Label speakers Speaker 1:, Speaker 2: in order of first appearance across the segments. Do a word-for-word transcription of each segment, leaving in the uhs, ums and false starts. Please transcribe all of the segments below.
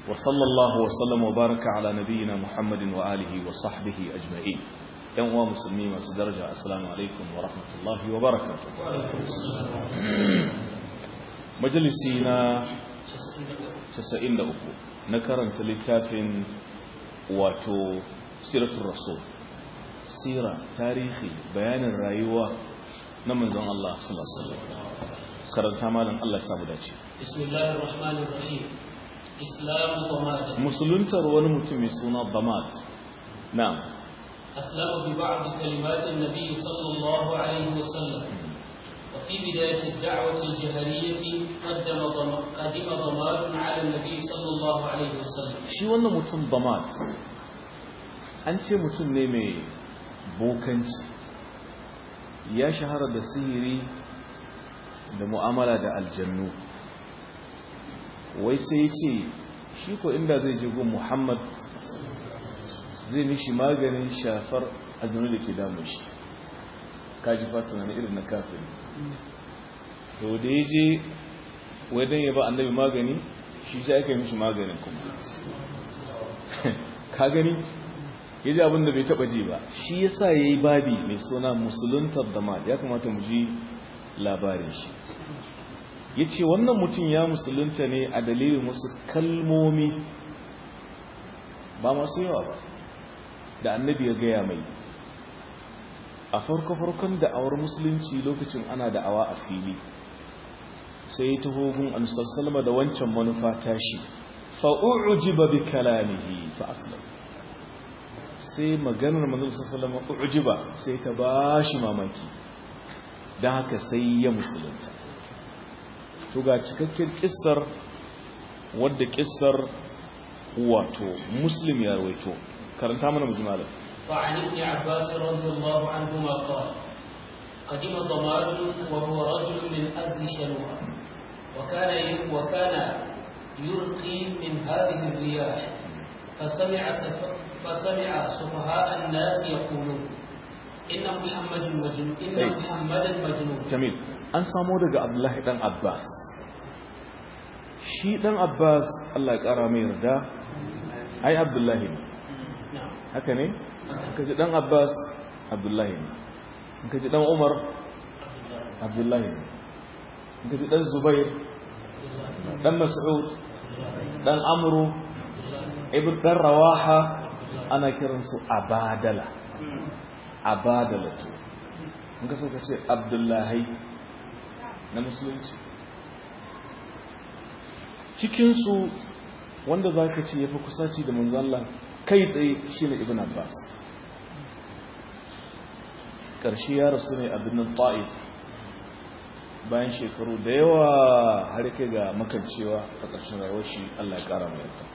Speaker 1: وصلى الله وسلم وبارك على نبينا محمد وآله وصحبه أجمعين. يوم مسلمين وسدرجة السلام عليكم ورحمة الله وبركاته. مجلسينا تسعين لأكو نكرن تلتافين واتو سيرة الرسول، سيرة تاريخي بيان الرأيوة نمن زن الله صلى الله عليه وسلم. كرن تمالا الله يسابدك.
Speaker 2: بسم الله الرحمن الرحيم. إسلام ضماد.
Speaker 1: مسلم تروان متمي سونا ضماد. نعم.
Speaker 2: أسلم ببعض كلمات النبي صلى الله عليه وسلم. وفي بداية الدعوة الجهرية قدم قدم ضماد على النبي صلى الله عليه وسلم.
Speaker 1: شي wannan mutum ضماد an ce mutum ne mai bokanci, ya shahara da sihiri da mu'amala da aljannu. Wai sai ya ce shi ko inda zai je gun Muhammad zai mishi maganin shafar aljanu da ke damun shi. Kaji fatuna na irin na kafiri. To da ya je wadan ya ba annabi magani, shi sai aka yi mishi maganin kuma. Ka gani ya ji abinda bai taba ji ba. Shi yasa ya yi babi mai suna musuluntar dama. Ya kamata mu ji labarin shi. Ya ce wannan mutum ya musulunta ne a dalilin wasu kalmomi ba masu yawa ba da annabi ya gaya mai a farko-farkon da'awar musulunci, lokacin ana da'awa a fili. Sai ya taho gun annabi salama da wancan manufa tashi, fa'u'ujiba bi kalamihi fa aslam. sai maganar manzon salama u'ujiba sai ta bashi mamaki, dan haka sai ya musulunta. To ga cikakken kissar, wadda kissar wato Muslim ya rawaito. Karanta mana mu jimalan.
Speaker 2: فعن ابن عباس رضي الله عنهما قال: قدم ضماد وهو رجل من أزد شنوءة، وكان وكان يلقي من هذه الرياح، فسمع فسمع سفهاء الناس يقولون إن محمد مجنون إن محمدا مجنون.
Speaker 1: جميل. An samu daga Abdullahi dan Abbas. Shi dan Abbas, Allah ya kara mai yarda, ai Abdullahi ne. Haka ne? Kaji dan Abbas, Abdullahi ne. Kaji dan Umar, Abdullahi ne. Kaji dan Zubair, dan Mas'ud, dan Amru, ibn dan Rawaha, ana kiransu Abadala. Abadalatu. In ka so ka ce Abdullahi na musulunci. Cikinsu wanda za ka ce ya fi kusaci da manzo Allah kai tsaye shi ne ibn Abbas. Ƙarshe ya rasu ne a birnin Ta'if bayan shekaru da yawa har kai ga makancewa a ƙarshen rayuwar shi. Allah ya ƙara mai yarda.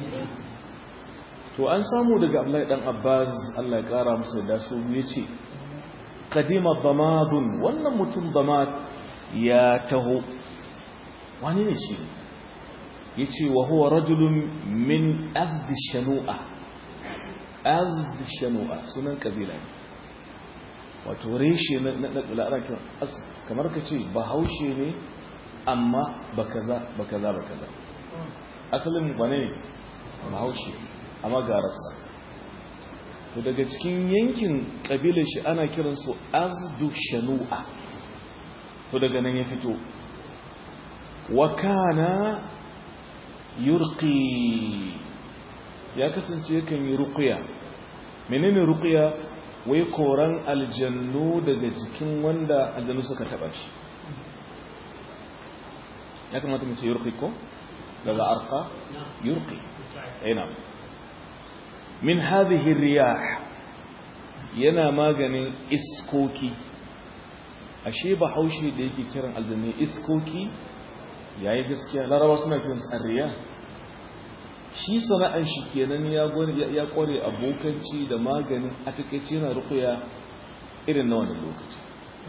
Speaker 1: To an samu daga Abdullahi dan Abbas, Allah ya ƙara masa da su yace qadima damadun, wannan mutum damad ya taho. Wani ne shi? Yace wa huwa rajulun min azd shanu'a. Azd shanu'a sunan kabila ne, wato reshe na na larakin as kamar kace bahaushe ne amma bakaza bakaza bakaza. Asalin wane ne? Bahaushe amma gararsa. To daga cikin yankin kabilar shi ana kiransu azd shanu'a. To daga nan ya fito. Wa kana yurqi, ya kasance yakan yi ruqya. Menene ruqya? Wai koran aljannu daga jikin wanda aljannu suka taba shi. Ya kamata mu ce yurqi ko? Daga arqa yurqi. Ina min hadhihi riyah, yana maganin iskoki. Ashe ba haushi da yake kiran aljannu iskoki yayi gaskiya. Laraba suna kiransu arriya. Shi sana'an shi kenan ya gwani ya kware abokanci da maganin a takeice yana ruqya irin na wannan lokaci.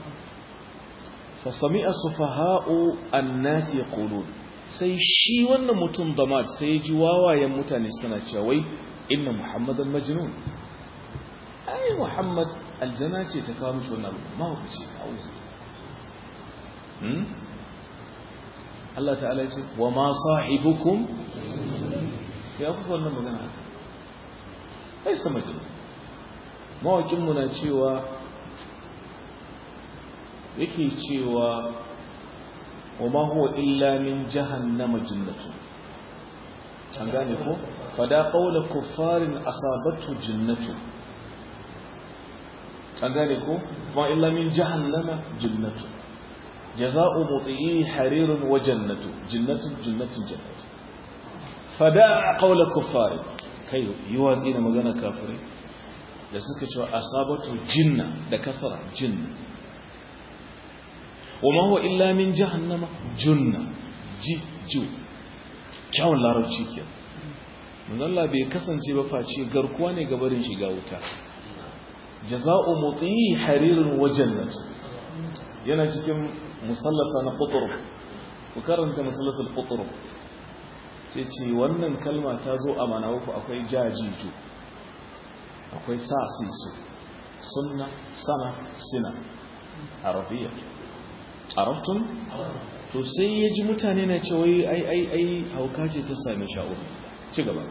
Speaker 1: fa sami'a sufaha'u an-nas yaqulun, sai shi wannan mutum damad sai ji wawayen mutane suna cewa wai inna muhammadan majnun. ai muhammad aljana ce ta kawo mishi wannan abu, ma ku ce auzu. hmm Allah ta'ala ya ce wa ma sahibukum ya kuka wannan magana haka kai sama jini mawakinmu na cewa yake cewa wa ma huwa illa min jahannama jinnatu an gane ko fada qawla kuffarin asabatu jinnatu an gane ko ma illa min jahannama jinnatu jaza'u muti'i harirun wa jannatu jinnatu jinnatu jannatu fada qawla kuffarin kai yuwazi na magana kafirai da suka cewa asabatu jinna da kasara jinna wa ma huwa illa min jahannama junna ji ju kyawun larabci ke manzalla bai kasance ba face garkuwa ne gabarin shiga wuta jaza'u muti'i harirun wa jannatu yana cikin musallasa na qutur ku karanta musallasul qutur sai ce wannan kalma ta zo a manawu akwai jajiju akwai sa sisu sunna sana sina arabiya arabtun to sai ya ji mutane na cewa ai ai ai hauka ce ta sami sha'ur ci gaba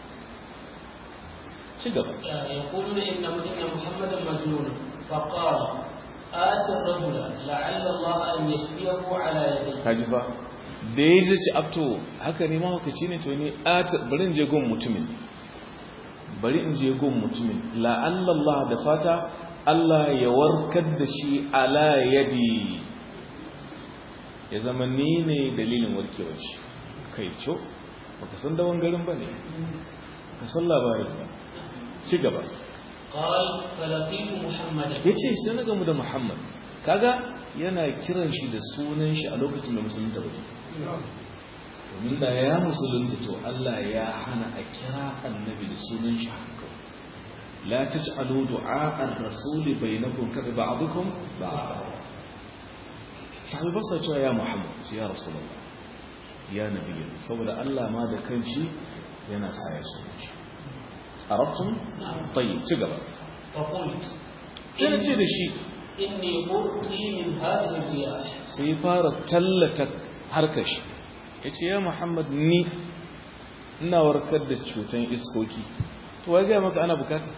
Speaker 1: ci gaba
Speaker 2: يقولون إن محمدا مجنون فقال آت الرجل لعل الله أن يشفيه على يديه
Speaker 1: kajifa da ya zai ci abto haka ne mahaukaci ne to ne bari in je gun mutumin bari in je gun mutumin la'allallah da fata Allah ya warkar da shi ala yadi ya zama ni ne dalilin warkewar shi kai co baka san dawon garin ba ne ka san labarin ba ci gaba
Speaker 2: قال فلقيت محمدا
Speaker 1: ya ce sai na gamu da muhammad kaga yana kiran shi da sunan shi a lokacin da musulunta waje domin da ya musulunta to Allah ya hana a kira annabi da sunan shi haka la taj'alu du'a ar-rasul bainakum ka ba'dukum ba'd sahabi ba sa cewa ya muhammad ya rasulullah ya nabi saboda Allah ma da kanshi yana sa ya sunan shi arabtum tayyib ci gaba
Speaker 2: فقلت
Speaker 1: sai na ce da shi
Speaker 2: إني أرقي من هذه الرياح
Speaker 1: sai fara tallata harkar shi ya ce ya muhammad ni ina warkar da cutan iskoki to wai gaya maka ana bukata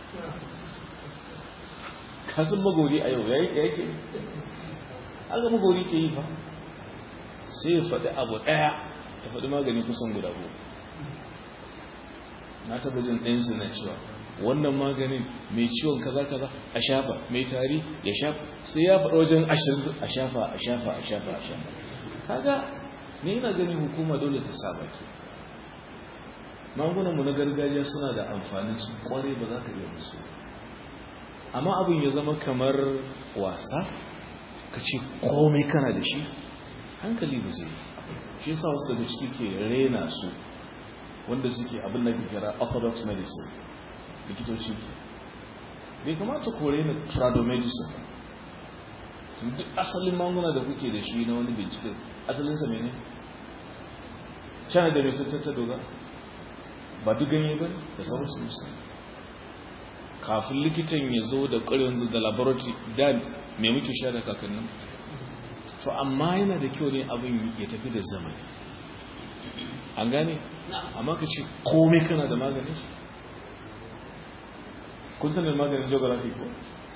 Speaker 1: kasan magori a yau ya yi yake aka magori ke yi fa sai ya faɗi abu ɗaya ya faɗi magani kusan guda goma na taɓa jin ɗayansu na cewa wannan maganin mai ciwon kaza kaza a shafa mai tari ya shafa sai ya faɗa wajen ashirin a shafa a shafa a shafa a shafa kaga ne yana ganin hukuma dole ta sa baki magungunanmu na gargajiya suna da amfanin su kware ba za ka iya musu amma abin ya zama kamar wasa ka ce komai kana da shi hankali ba zai shi yasa wasu daga ciki ke rena su wanda suke abin da ke kira orthodox medicine likitoci bai kamata kore na tradomedicine tun duk asalin maguna da kuke da shi na wani bincike asalinsa mene cana da mai tattata doga ba duk ganye ba da sauransu musamman kafin likitan ya zo da ƙwarin da laboratory da mai muke sha da kakannin to amma yana da kyau ne abin ya tafi da zamani an gane amma ka ce komai kana da maganin shi kun sanar maganin geography ko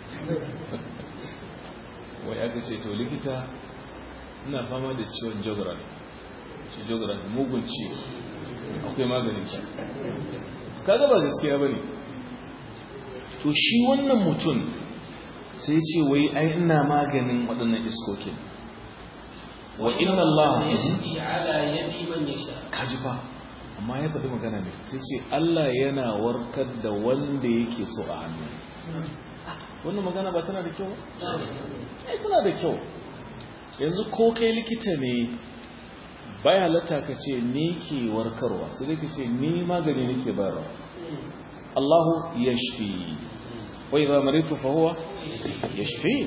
Speaker 1: wai aka ce to likita ina fama da ciwon geography ce geography mugun ciwo akwai maganin shi kaga ba gaskiya bane to shi wannan mutum sai ce wai ai ina maganin waɗannan iskokin wa inna Allah
Speaker 2: yashfi ala yadi man yasha
Speaker 1: kaji fa amma ya faɗi magana ne sai ce Allah yana warkar da wanda yake so a hannu wannan magana ba tana da kyau ai tana da kyau yanzu ko kai likita ne baya halatta ka ce ni ke warkarwa sai dai ka ce ni magani nake bayarwa Allahu yashfi wa idha maritu fa huwa yashfi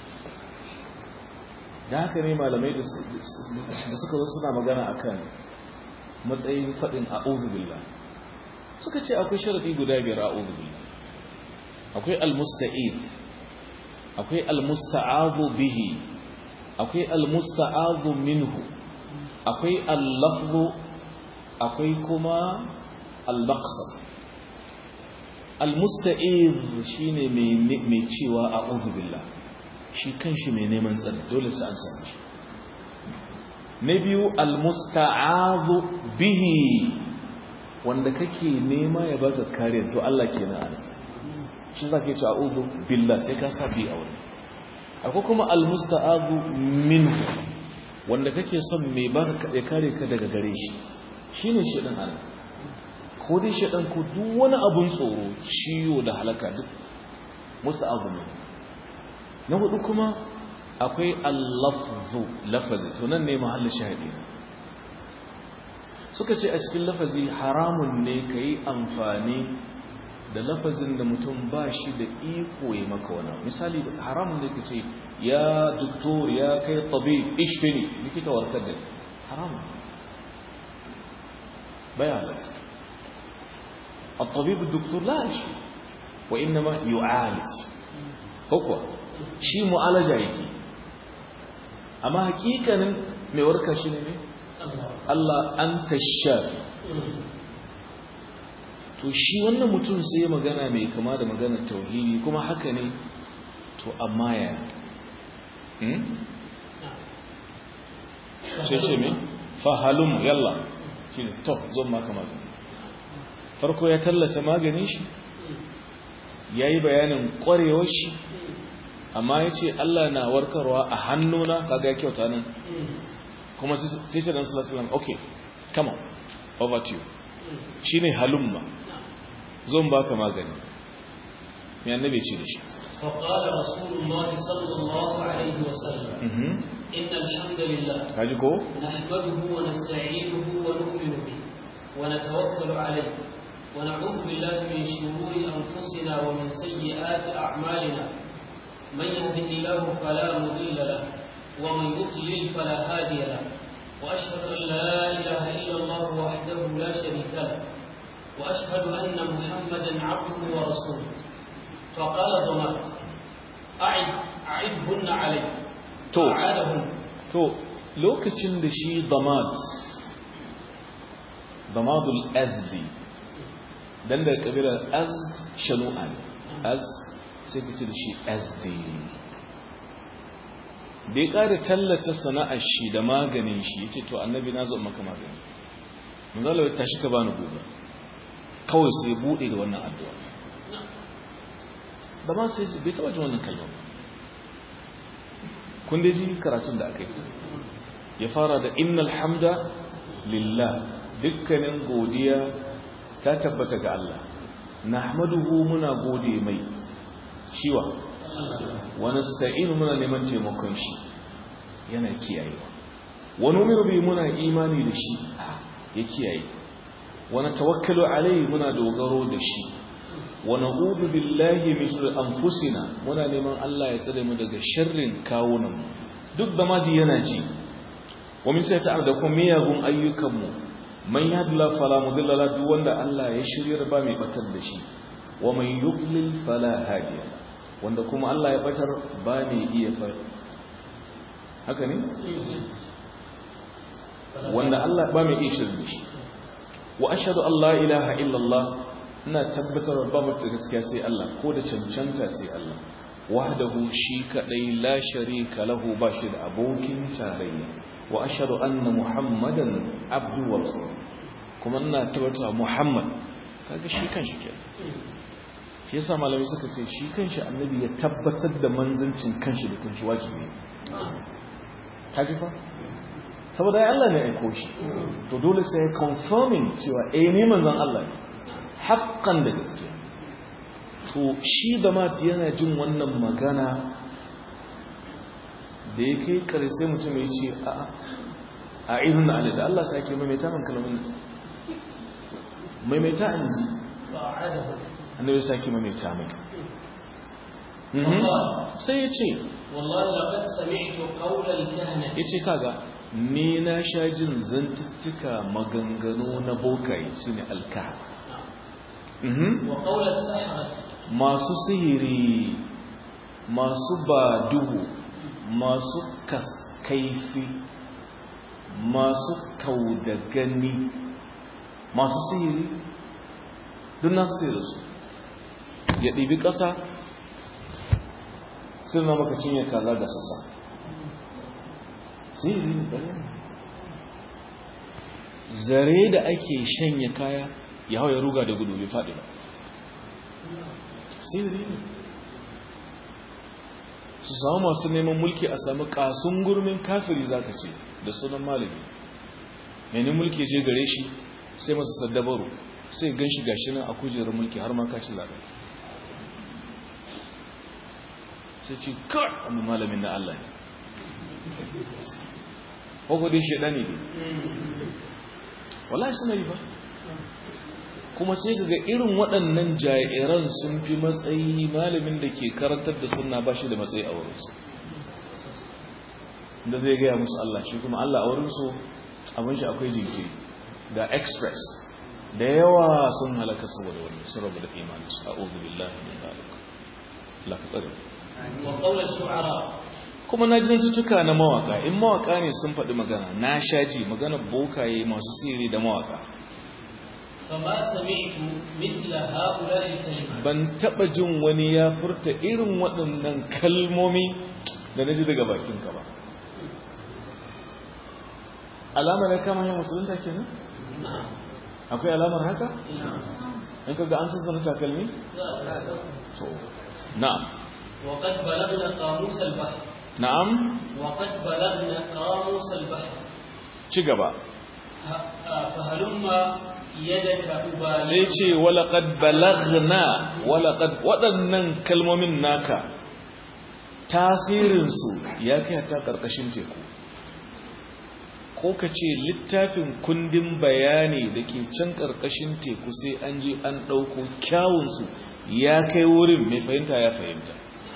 Speaker 1: da haka ne malamai da suka zo suna magana akan matsayin fadin a'udhu billah suka ce akwai sharadi guda biyar a'udhu billah akwai al-musta'id akwai al-musta'adhu bihi akwai al-musta'adhu minhu akwai al-lafzu akwai kuma al-maqsad. Al-musta'iz shine mai cewa a'udhu billah, shi kanshi mai neman tsari dole sai an sani shi. Na biyu al-musta'azu bihi, wanda kake nema ya baka kariya to Allah kenan. Shi zaka ce a'udhu billah sai ka sa bi aure. Akwai kuma al-musta'azu minhu, wanda kake son mai baka ya kare ka daga gare shi, shine shedan Allah. Ko dai shedan ko duk wani abun tsoro, ciwo da halaka duk musta'azu ne. Na hudu kuma akwai al-lafzu, lafazi, to nan ne mahallin shahidi. Suka ce a cikin lafazi haramun ne kai amfani da lafazin da mutum ba shi da iko ya maka wani. Misali haramun ne kace ya doktor, ya kai tabib, ishfini, likita warkar da haramun. Baya halatta. الطبيب الدكتور لا يشفي وإنما يعالج. هو shi mu'alaja yake, amma hakikanin mai warka shi ne Allah an tashafi. To shi wannan mutum sai magana mai kama da maganar tauhidi kuma haka ne, to amma ya ce ce mai fahalum yalla shi ne to zon maka magani. Farko ya tallata maganin shi, ya yi bayanin ƙwarewar shi, amma ya ce Allah na warkarwa a hannuna, kaga ya kyauta nan. Kuma sai shi dan sallallahu okay, come on, over to you. Shi ne halumma, zon baka magani. Me annabi ce da shi?
Speaker 2: فقال رسول الله صلى الله عليه وسلم إن الحمد لله نحمده ونستعينه ونؤمن به ونتوكل عليه ونعوذ بالله من شرور أنفسنا ومن سيئات أعمالنا من يهده الله فلا مضل له ومن يضلل فلا هادي له وأشهد أن لا إله إلا الله وحده لا شريك له وأشهد أن محمدا عبده ورسوله. فقال ضمات أعد أعدهن عليه أعادهن.
Speaker 1: تو لوكتشن دشي ضمات ضماد الأزدي dan da kabilar azd shanu'an az sai kace da shi azdi. da ya ƙara tallata sana'ar shi da maganin shi yace to annabi na zo maka magani, manzala ya tashi ka bani gobe, kawai sai bude da wannan addu'a. da ma sai bai taba jin wannan kalma. kun dai ji karatun da aka yi, ya fara da innal hamda lillah, dukkanin godiya ta tabbata ga Allah, nahmaduhu muna gode mai shiwa, wa nasta'inu muna neman taimakon shi yana kiyayewa, wa nu'minu bi muna imani da shi ya kiyaye, wa natawakkalu alayhi muna dogaro da shi, wa na'udhu billahi min shururi anfusina muna neman Allah ya tsare mu daga sharrin kawunan mu. duk da madi yana ji, wa min sayyi'ati da kuma miyagun ayyukan mu. man yahdila fala mudilla la, duk wanda Allah ya shiryar ba mai batar da shi, wa man yudlil fala hadiya, wanda kuma Allah ya batar ba mai iya fa haka ne wanda Allah ba mai iya shiryar da shi. wa ashhadu an la ilaha illa Allah, ina tabbatar ba mutum gaskiya sai Allah, ko da cancanta sai Allah, wahdahu shi kadai la sharika lahu, ba shi da abokin tarayya, wa ashhadu anna muhammadan abdu wa rasul, kuma ina tabbata muhammad, kaga shi kanshi kenan. shi yasa malamai suka ce shi kanshi annabi ya tabbatar da manzancin kanshi da kanshi wajibi. kaji fa saboda Allah ne ya aiko shi, to dole sai ya confirming cewa eh ne manzon Allah ne haƙƙan da gaskiya. to shi da ma yana jin wannan magana da ya kai ƙarshe mutum ya ce a a ihun da da Allah sake maimaita man kalamin maimaita an ji annabi sake maimaita mai sai ya ce
Speaker 2: wallahi laqad sami'tu qawla al-kahana,
Speaker 1: yace kaga ni na sha jin zantuttuka maganganu na bokai shine al-kahana,
Speaker 2: wa qawla as-sahara,
Speaker 1: masu sihiri, masu baduhu, masu kaskaifi, masu kaudagani, masu sihiri duk nasu sai da su ya ɗibi ƙasa sai na maka cinye kaza ga sassa sihiri ne ɗaya zare da ake shanya kaya ya hau ya ruga da gudu bai faɗi ba sihiri ne su samu masu neman mulki a sami kasun gurmin kafiri zaka ce da sunan malami mai mulki je gare shi sai masa saddabaru sai gan shi gashi nan a kujerar mulki har ma kaci zaɓe sai ce kawai amma malamin na Allah ne ko dai shaidani ne wallahi suna yi ba kuma sai ga irin waɗannan jairan sun fi matsayi malamin da ke karantar da sunna ba shi da matsayi a wurinsu da zai gaya musu Allah shi kuma Allah a wurinsu abin shi akwai jinkiri ga express da yawa sun halaka saboda wani sun rabu da imaninsu a ozu billahi min dalika Allah ka tsare
Speaker 2: wa qawla shu'ara
Speaker 1: kuma na jin tutuka na mawaka in mawaka ne sun faɗi magana na shaji magana bokaye masu sirri da mawaka
Speaker 2: فما سمعت مثل هؤلاء الكلمات
Speaker 1: ban taba jin wani ya furta irin waɗannan kalmomi da naji daga bakinka ba alamar ya kama yin musulunta kenan akwai alamar haka in kaga an san sanar takalmi to na'am
Speaker 2: وقد بلغنا قاموس البحر
Speaker 1: na'am
Speaker 2: وقد بلغنا قاموس البحر
Speaker 1: ci gaba
Speaker 2: فهلما
Speaker 1: sai ce walaƙad balagna walaƙad waɗannan kalmomin naka tasirinsu ya kai ta ƙarƙashin teku ko ka ce littafin kundin bayani da ke can ƙarƙashin teku sai an je an ɗauko kyawunsu ya kai wurin mai fahimta ya fahimta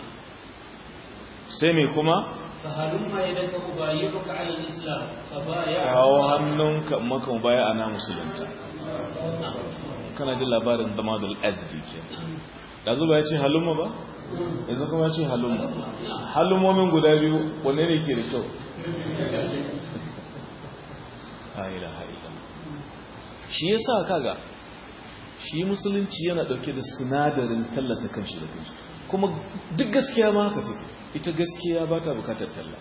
Speaker 1: sai mai kuma
Speaker 2: فهلما يدك أبايعك على الإسلام فبايع
Speaker 1: kawo hannunka maka mubaya ana musulunta kana ji labarin damadul azdi ke da zuba ya ce halumma ba yanzu kuma ya ce halumma halumomin guda biyu wanne ne ke da kyau haila haila shi ya sa kaga shi musulunci yana dauke da sinadarin tallata kanshi da kanshi kuma duk gaskiya ma haka take ita gaskiya ba ta bukatar talla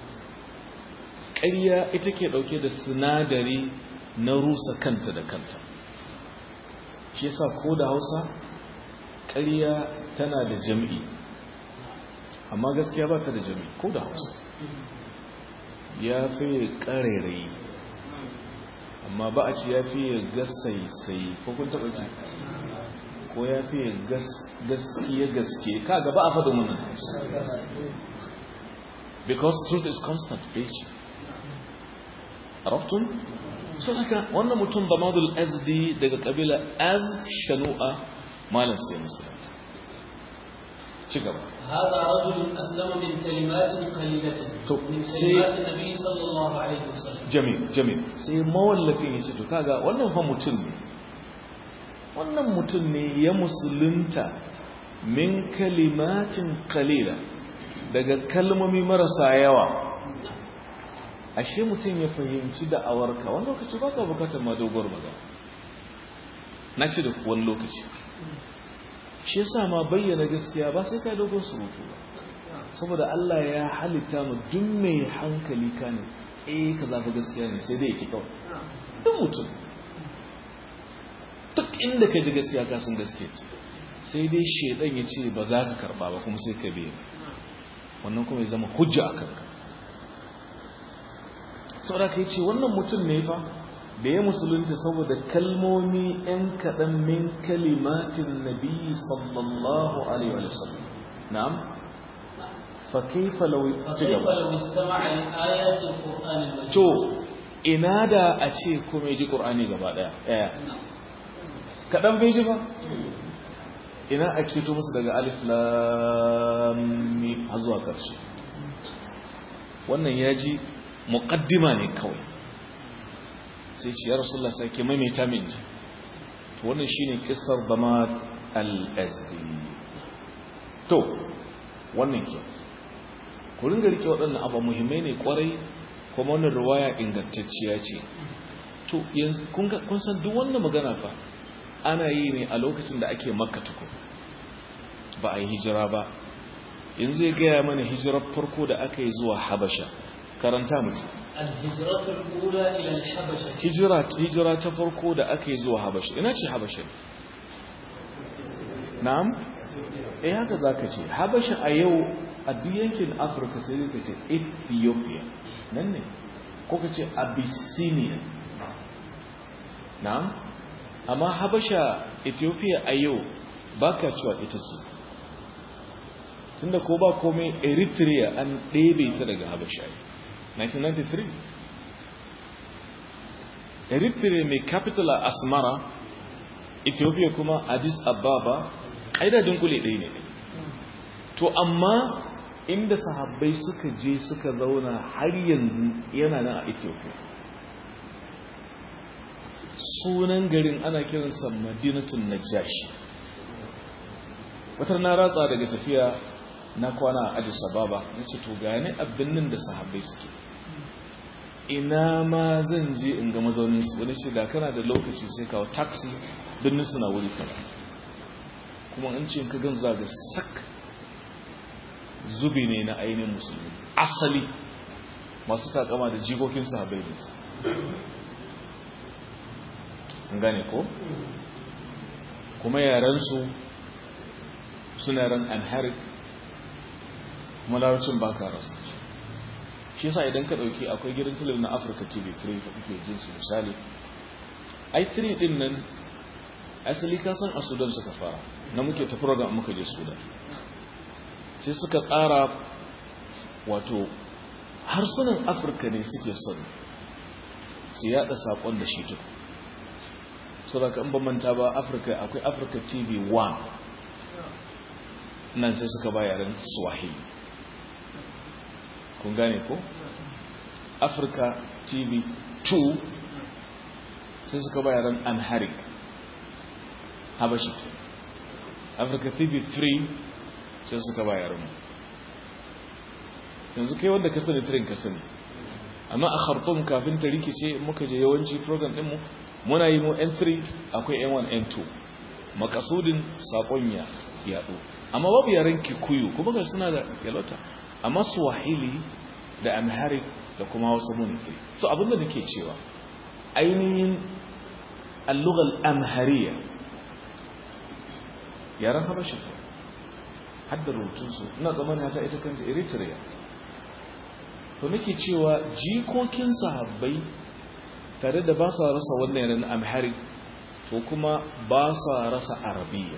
Speaker 1: ƙarya ita ke dauke da sinadari na rusa kanta da kanta shi yasa ko da Hausa ƙarya tana da jami'i amma gaskiya ba ta da jami'i ko da Hausa ya fiye ƙarairayi amma ba a ci ya fiye gasaisai ko kun taɓa ji ko ya fiye gaskiya gaske kaga ba a faɗin wannan because truth is constant bai عرفتم so haka wannan mutum Damadul Azdi daga kabila Azd Shanu'a malan sai musulunta ci gaba
Speaker 2: هذا رجل أسلم من كلمات قليلة من كلمات النبي صلى الله عليه وسلم
Speaker 1: جميل جميل sai mawallafin yace to kaga wannan fa mutum ne wannan mutum ne ya musulunta min kalimatin qalila daga kalmomi marasa yawa ashe mutum ya fahimci da'awarka wani lokaci ba ka bukatar ma dogon magana na ce da wani lokaci shi yasa ma bayyana gaskiya ba sai ka dogon surutu ba saboda Allah ya halitta mu duk mai hankali kane eh ka zafi gaskiya ne sai dai yake kawai duk mutum duk inda ka ji gaskiya ka san gaskiya ce sai dai shedan ya ce ba za ka karba ba kuma sai ka biye wannan kuma ya zama hujja a kanka saboda ka yi ce wannan mutum ne fa da ya musulunta saboda kalmomi ‘yan kaɗan min kalimatin nabi sallallahu alaihi wa sallam na'am fa kaifa law to ina da a ce kuma ji qur'ani gaba daya daya kaɗan bai ji ba ina a keto musu daga alif lam mim har zuwa ƙarshe wannan ya ji muqaddima ne kawai sai ce ya rasulullah sai ke maimaita min ji to wannan shine kissar Damad al-Azdi to wannan ke ku ringa rike waɗannan abu muhimmai ne kwarai kuma wannan riwaya ingantacciya ce to yanzu kun kun san duk wannan magana fa ana yi ne a lokacin da ake makka tukun ba a yi hijira ba. yanzu ya gaya mana hijirar farko da aka yi zuwa habasha karanta mutu
Speaker 2: الهجرة الأولى إلى الحبشة
Speaker 1: hijira hijira ta farko da aka yi zuwa habasha ina ce habasha na'am eh haka zaka ce habasha a yau a duk yankin afirka sai ka ce ethiopia nan ne ko ka ce abyssinia na'am amma habasha ethiopia a yau baka cewa ita ce tunda ko ba komai eritrea an ɗebe ta daga habasha nineteen ninety-three eritrea mai capital a asmara ethiopia kuma addis ababa aida dunkule ɗaya ne to amma inda sahabbai suka je suka zauna har yanzu yana nan a ethiopia sunan garin ana kiransa madinatun najashi wata na ratsa daga tafiya na kwana a addis ababa na ce to gane abin nan da sahabbai suke ina ma zan je in ga mazauninsu wani ce da kana da lokaci sai kawo taxi birnin suna wuri kana kuma an ce ka gan zaga sak zubi ne na ainihin musulmi asali masu takama da jikokin sahabbai ne an gane ko kuma yaransu suna ran amharic kuma larabcin baka rasa shi yasa idan ka dauki akwai gidan talabijin na Africa T V three da kuke jin su misali i three din nan asali ka san a Sudan suka fara na muke ta program muka je Sudan sai suka tsara wato harsunan Afirka ne suke son su yada sakon da shi duk saboda in ban manta ba Africa akwai Africa T V one nan sai suka ba yaren Swahili kun gane ko Africa T V two sai suka ba yaren Amharic Habashi Africa T V three sai suka ba yaren yanzu kai wanda ka sani three ka sani amma a Khartoum kafin ta rikice muka je yawanci program din mu muna yi mu N three akwai N one N two makasudin sakon ya yado amma babu yaren Kikuyu kuma ga suna da yalota amma Swahili da Amharic da kuma wasu munfi so abinda nake cewa ainihin al-lugha al-amhariya yaran habashi hadda rubutunsu ina tsammanin hata ita kanta Eritrea to nake cewa jikokin sahabbai tare da ba sa rasa wannan yaren Amharic to kuma ba sa rasa Arabiya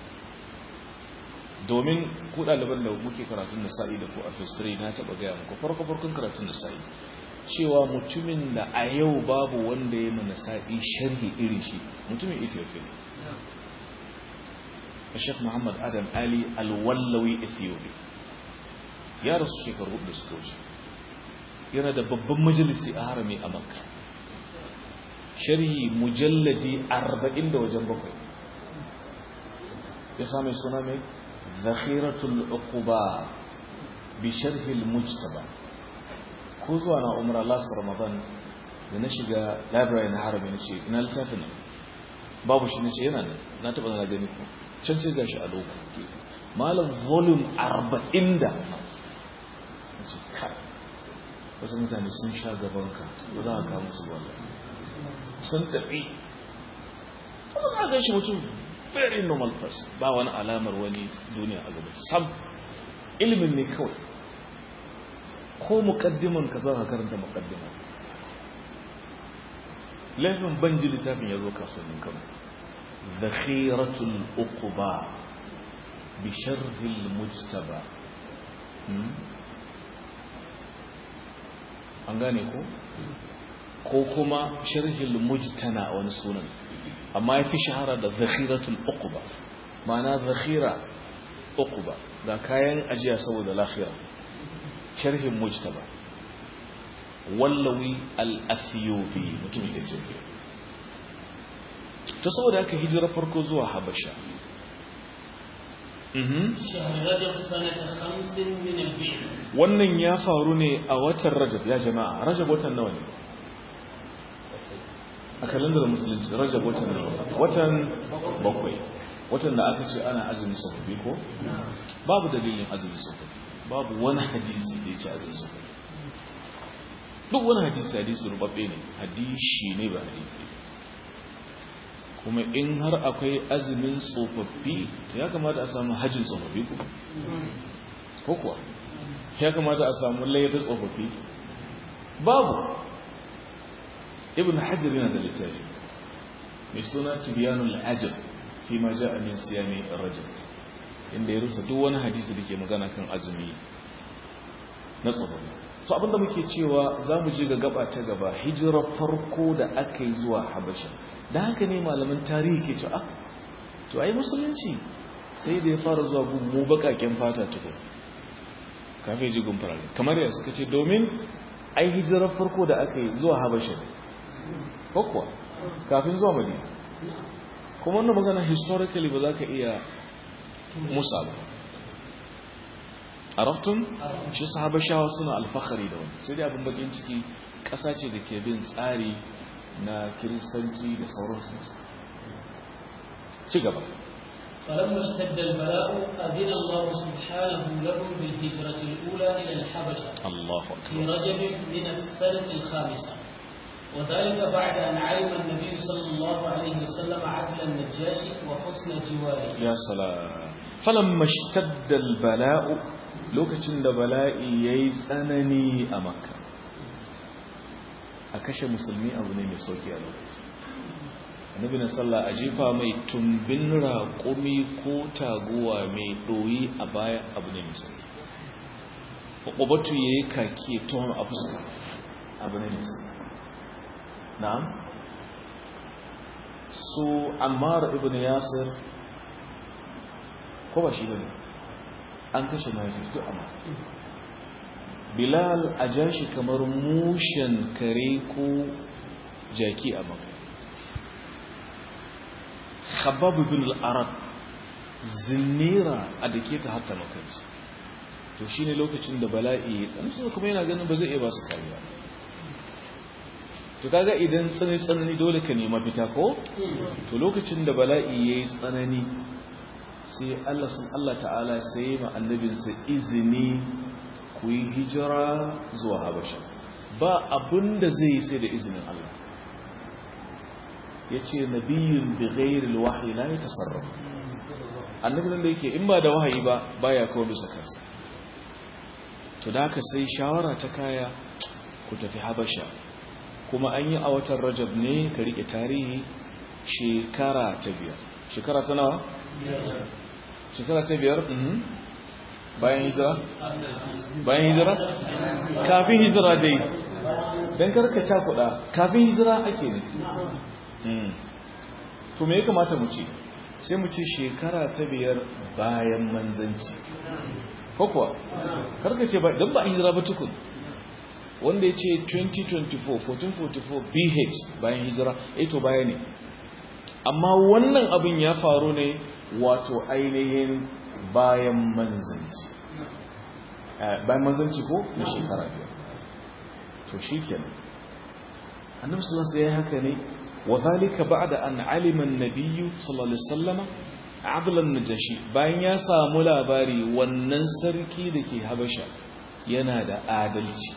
Speaker 1: domin ku ɗaliban da muke karatun nasa'i da ku a fistiri na taɓa gaya muku farko farkon karatun nasa'i cewa mutumin da a yau babu wanda ya mana nasa'i sharhi irin shi mutumin Ethiopia Sheikh Muhammad Adam Ali Al-Wallawi Ethiopia ya rasu shekaru da suka wuce yana da babban majalisi a harami a Makka sharhi mujalladi arba'in da wajen bakwai ya same suna mai ذخيرة العقبات بشرح المجتبى ko zuwa na umra last ramadan da na shiga library na harami na ce ina littafin babu shi ne ce yana ne na taba na gani ko can sai gashi a lokaci malam volume arba'in da ce kai wasu mutane sun sha gaban ka ba za ka kawo musu wallahi sun tafi kuma za ka shi mutum very normal person ba wani alamar wani duniya a gaba sam ilimin ne kawai ko mukaddiman ka za ka karanta mukaddiman laifin banji littafin ya zo kasuwannin kama zakhiratul uquba bi sharhil mujtaba an gane ko ko kuma sharhil mujtana a wani sunan amma ya fi shahara da zakhiratul uquba ma'ana zakhira uquba ga kayan ajiya saboda lahira sharhin mujtaba wallawi al-athiopi mutum Ethiopia to saboda haka hijira farko zuwa habasha mhm
Speaker 2: شهر رجب سنة خمس من البيع
Speaker 1: wannan ya faru ne a watan rajab ya jama'a rajab watan nawa ne a kalandar musulunci rajab watan watan bakwai watan da aka ce ana azumin tsofaffi ko babu dalilin azumin tsofaffi babu wani hadisi da ya ce azumin tsofaffi duk wani hadisi hadisi rubabbe ne hadisi ne ba hadisi kuma in har akwai azumin tsofaffi ya kamata a samu hajjin tsofaffi ko kuwa ya kamata a samu layyata tsofaffi babu ibn hajar yana da littafi mai suna tibiyanul ajab fi ma ja'a min siyami rajab inda ya rusa duk wani hadisi da ke magana kan azumi na tsofaffi so abinda muke cewa za mu ji ga gaba ta gaba hijirar farko da aka yi zuwa habasha da haka ne malaman tarihi ke cewa to ai musulunci sai da ya fara zuwa mu bakaken fata tukun kafin ji gumfarare kamar yadda suka ce domin ai hijirar farko da aka yi zuwa habasha ko kuwa kafin zuwa madina kuma wannan magana historically ba za ka iya musa ba araftun shi sahabashawa suna alfahari da wani sai dai abin bakin ciki ƙasa ce da ke bin tsari na kiristanci da sauransu ci gaba
Speaker 2: فلما اشتد البلاء أذن الله سبحانه لهم بالهجرة الأولى إلى الحبشة
Speaker 1: الله
Speaker 2: في
Speaker 1: أكبر
Speaker 2: رجب من السنة الخامسة وذلك بعد أن علم النبي صلى الله عليه وسلم عدل النجاشي وحسن جواره
Speaker 1: يا سلام فلما اشتد البلاء lokacin da bala'i ya yi tsanani a makka a kashe musulmi abu ne mai sauki a lokaci annabi na sallah a jefa mai tumbin raƙumi ko taguwa mai ɗoyi a baya abu ne mai sauki ƙwaƙwabatu ya yi kake ton a fuska abu ne mai sauki na'am su ammar ibn yasir ko ba shi ba ne an kashe mahaifin duk amma bilal a ja shi kamar mushen kare ko jaki a maka khabab bin al-arab zinira a da ke ta hatta makanci to shi ne lokacin da bala'i ya tsanci kuma yana ganin ba zai iya ba su kariya to kaga idan tsanani tsanani dole ka nema fita ko to lokacin da bala'i ya yi tsanani sai Allah sun Allah ta'ala sai ma annabinsa izini ku yi hijira zuwa habasha ba abinda zai yi sai da izinin Allah ya ce nabiyin bi ghairil wahyi la yatasarraf annabin da yake in ba da wahayi ba baya kawo bisa kansa to da haka sai shawara ta kaya ku tafi habasha kuma an yi a watan rajab ne ka rike tarihi shekara ta biyar shekara ta nawa shekara ta biyar bayan hijira bayan hijira kafin hijira dai don karkaca kuɗa kafin hijira ake ne to me ya kamata mu ce sai mu ce shekara ta biyar bayan manzanci ko kuwa karkace ba don ba hijira ba tukun wanda ya ce twenty twenty-four fourteen forty-four B H bayan hijira eto baya ne amma wannan abin ya faru ne wato ainihin bayan manzanci bayan manzanci ko na shekara biyar to shi kenan annabi sallallahu alaihi wasallam ya haka ne wa zalika ba'da an alima an-nabiy sallallahu alaihi wasallam adlan najashi bayan ya samu labari wannan sarki dake habasha yana da adalci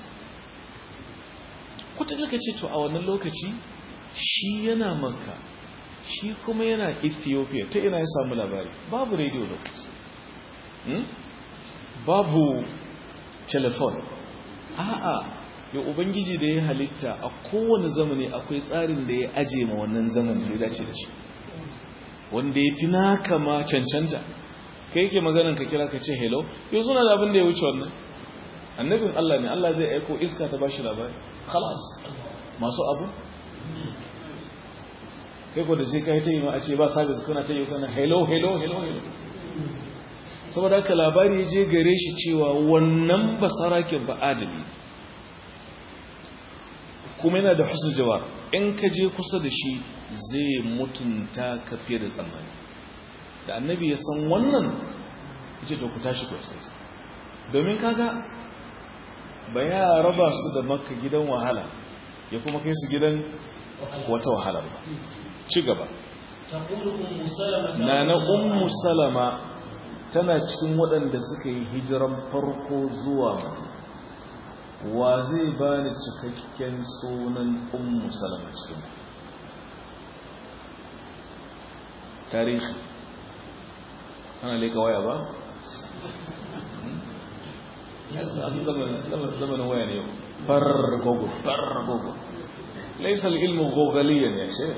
Speaker 1: kuta kake ce to a wannan lokaci shi yana makka shi kuma yana Ethiopia ta ina ya samu labari babu radio lokaci hmm? babu telefon a'a ya ubangiji da ya halitta a kowane zamani akwai tsarin da ya aje ma wannan zaman da ya dace da shi wanda ya fi naka ma cancanta kai yake maganan ka kira ka ce hello yau suna da abin da ya wuce wannan annabin Allah ne Allah zai aiko iska ta bashi labari khalas masu abu kai ko da sai kai ta yi ma a ce ba sabis kana ta yi kana hello hello hello hello saboda haka labari ya je gare shi cewa wannan basarakin ba adali kuma yana da husnul jawab in ka je kusa da shi zai mutunta ka fiye da tsammani da annabi ya san wannan yace to ku tashi ku sai domin kaga ba ya raba su da makka gidan wahala ya kuma kai su gidan wata wahala ba ci gaba
Speaker 2: تقول أم سلمة
Speaker 1: na na ummu salama tana cikin waɗanda suka yi hijiran farko zuwa Madina. Wa zai bani cikakken sunan ummu salama cikin tarihi ana leka waya ba? zamanin waya ne yau farar gogo farar gogo laisal ilmu gogaliyan ya ce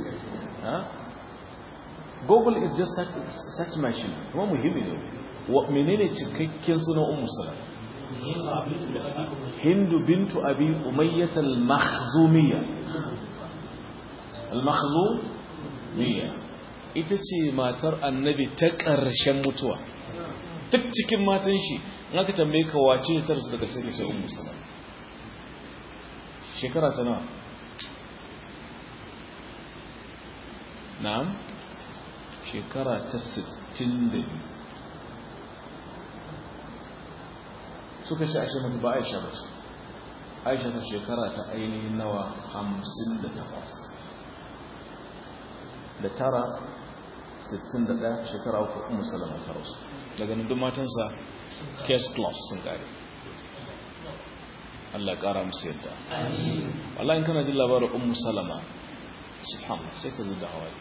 Speaker 1: google is just search machine kuma muhimmi ne menene cikakken sunan ummu salama? hindu bintu abi umayyah al-makhzumiyya al-makhzumiyya ita ce matar annabi ta ƙarshen mutuwa duk cikin matan shi in aka tambaye ka wace ta rasu daga sai ka ce ummu salama. shekara ta nawa? na'am shekara ta sittin da biyu suka ce ashe mata ba aisha ba ce aisha ta shekara ta ainihin nawa hamsin da takwas da tara sittin da ɗaya shekara uku ummu salama ta rasu daga nundun matansa case close sun kare Allah ƙara musu yadda Allah in kana jin labarin ummu salama subhanallah sai ka zuga hawaye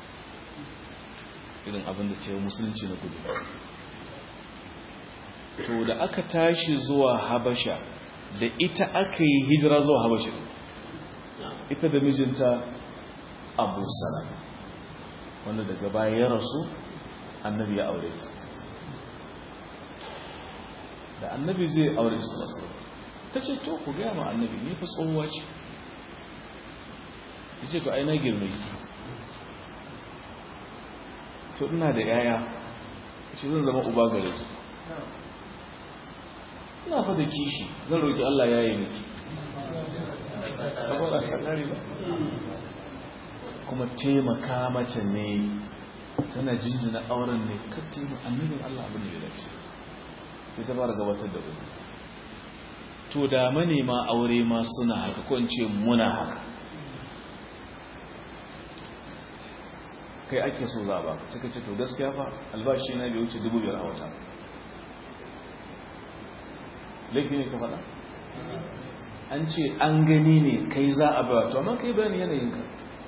Speaker 1: irin abin da ce musulunci na gudu to da aka tashi zuwa habasha da ita aka yi hijira zuwa habasha ita da mijinta abu salama wanda daga baya ya rasu annabi ya aure ta da annabi zai aure su ta ce to ku gaya ma annabi ni fa tsohuwa ce ya ce to aina girme to ina da yaya ce zan zama uba gare su ina fa da kishi zan roki Allah ya yi miki saboda ta kare ba kuma taimaka mata ne tana jinjina auren ne kan taimaka annabin Allah abin da ya dace sai ta fara gabatar da wani to da manema aure ma suna haka ko in ce muna haka kai ake so za ba suka ce to gaskiya fa albashi na bai wuce dubu biyar a wata laifi ne ka faɗa an ce an gani ne kai za a bawa to amma kai bayani yanayinka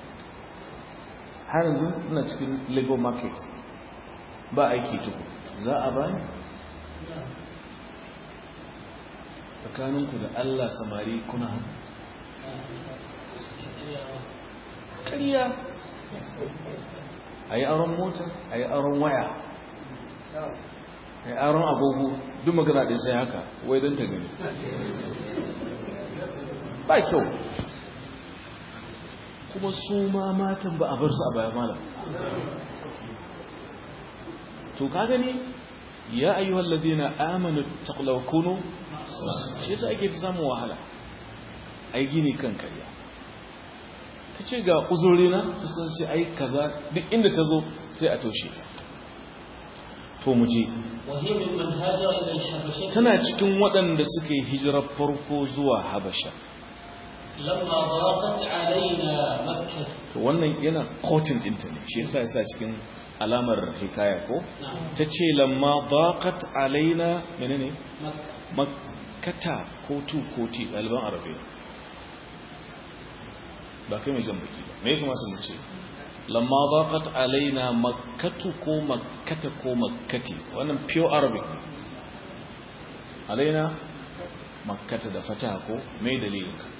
Speaker 1: har yanzu ina cikin labor market ba aiki tuku za a bani tsakaninku da Allah samari kuna ƙarya a yi auren mota a yi auren waya a yi auren agogo duk magana ɗin sai haka wai don ta gani ba kyau kuma su ma matan ba a bar su a bayan malam to ka gani ya ayyuhal ladina amanu taqlaw kunu shi yasa ake ta samun wahala ai gini kan kariya kace ga uzurina sun ce ai kaza duk inda ta zo sai a toshe ta to mu je tana cikin waɗanda suka yi hijirar farko zuwa habasha
Speaker 2: lamma daqat alaina makkah
Speaker 1: to wannan yana kotin dinta ne shi yasa yasa cikin alamar hikaya ko tace lamma daqat alaina menene makkata ko tu ko ti ɗaliban arabiya ba kai mai jan baki ba me ya kamata mu ce lamma daqat alaina makkatu ko makkata ko makkati wannan pure arabic alaina makkata da fataha ko me dalilin ka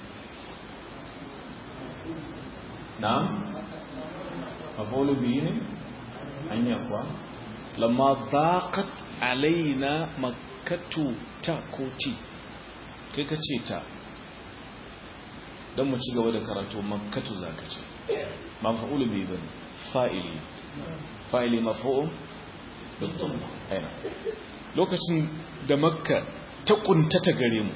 Speaker 1: na'am mafulu bihi ne an yakwa lamma daqat alaina makkatu ta ko ti kai ka ce ta dan mu ci gaba da karatu makkatu zaka ce mafulu bihi bane fa'ili fa'ili maf'ul بالضم aina lokacin da makka ta kuntata gare mu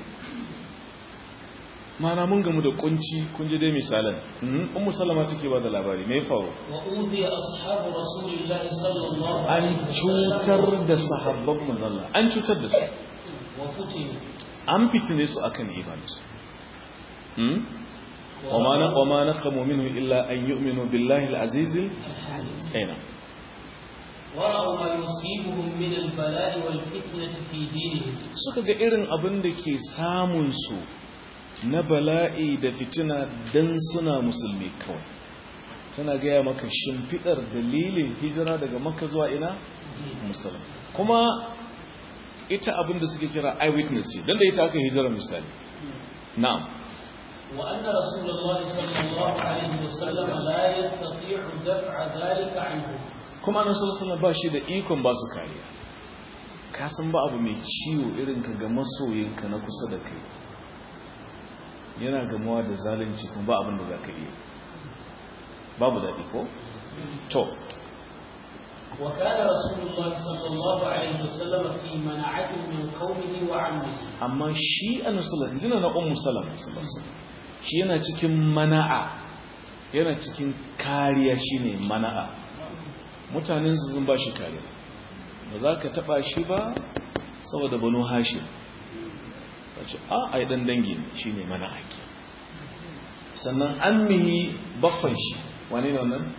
Speaker 1: mana mun gamu da kunci kun ji dai misalan ummu sallama take ba da labari me faru
Speaker 2: wa udhi ashabu rasulillahi sallallahu alaihi
Speaker 1: an cutar da sahabban manzon an cutar da su
Speaker 2: wa futinu
Speaker 1: an fitine su akan imaninsu hmm wa ma naqamu minhu illa an yu'minu billahi al-aziz al-hakim.
Speaker 2: ورأوا ما يصيبهم من البلاء والفتنة في دينهم
Speaker 1: suka ga irin abin da ke samun su na bala'i da fitina dan suna musulmi kawai. Tana gaya maka shimfidar dalilin hijira daga Makka zuwa ina musulmi. Kuma ita abin da suke kira eyewitness ce dan da ita aka hijira misali. Na'am.
Speaker 2: wa anna rasulullahi sallallahu alaihi wasallam la yastati'u daf'a dhalika anhu.
Speaker 1: Kuma annabi sallallahu alaihi wasallam ba shi da ikon ba su kariya. Ka san ba abu mai ciwo irin ka ga masoyinka na kusa da kai yana gamuwa da zalunci kuma ba abin da zaka iya. Babu dadi ko? To
Speaker 2: wa kana rasulullahi sallallahu alaihi wasallam fi mana'atin min qaumihi wa 'ammihi. Amma
Speaker 1: shi annabi sallallahu alaihi wasallam na ummu salama sallallahu alaihi wasallam shi yana cikin mana'a, yana cikin kariya shine mana'a. Mutanen su sun ba shi kariya ba za ka taba shi ba saboda banu hashim wace a ai dan dangi shi ne mana haƙi. Sannan ammihi baffan shi wane ne wannan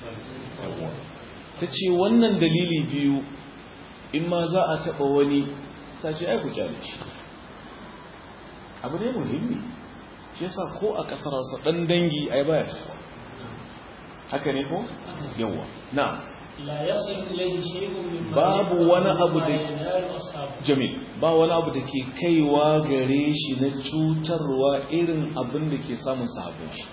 Speaker 1: ta ce wannan dalili biyu in ma za a taba wani sace ai ku kyale shi abu ne muhimmi shi yasa ko a kasar Hausa dan dangi ai baya tafiya haka ne ko yawa na'am babu wani abu da jamil ba wani abu da ke kaiwa gare shi na cutarwa irin abin da ke samun sahabbai shi.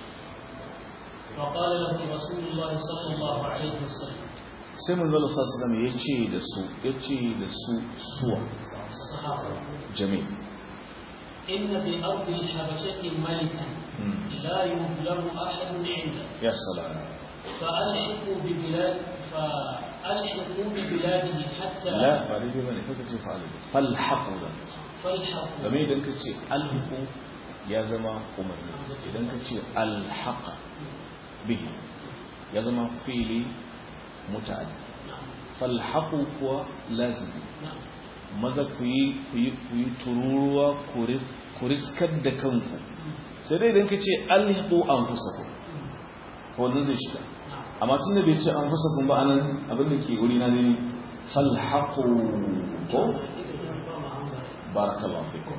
Speaker 1: sai mun zala sa su zama ya ce da su ya ce da su suwa jamil
Speaker 2: inna bi ardi al-habashati malikan la yuzlamu ahadun 'inda
Speaker 1: ya salam
Speaker 2: فألحقوا ببلاد فألحقوا ببلاده حتى
Speaker 1: لا بعد ما نفكر في فعله فالحقوا له
Speaker 2: فالحقوا
Speaker 1: لما إذا كنت ألحقوا يا زما عمر إذا كنت ألحق به يا زما فيلي متعدي فالحقوا هو لازم maza ku yi ku yi ku yi tururuwa ku riskar da kanku sai dai idan ka ce alhiqu anfusakum wannan zai shiga amma tun da bai ce an fusa kun ba anan abin da ke wuri na ne falhaqu ko barakallahu fikum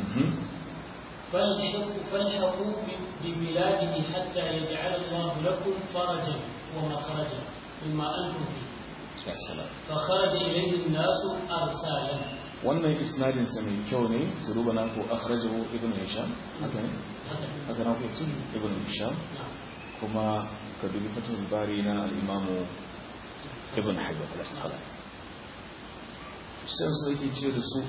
Speaker 2: falhaqu falhaqu bi biladihi hatta yaj'al Allah lakum farajan wa makhrajan mimma antum fi
Speaker 1: ya salam
Speaker 2: fa kharaja ilayhi an-nas arsalan.
Speaker 1: wannan isnadin sa mai kyau ne su duba nan ko akhrajahu ibn hisham haka ne haka na ko ibn hisham kuma ka dubi fatul bari na al-imamu ibn hajar al-asqalani sai su yake ce da su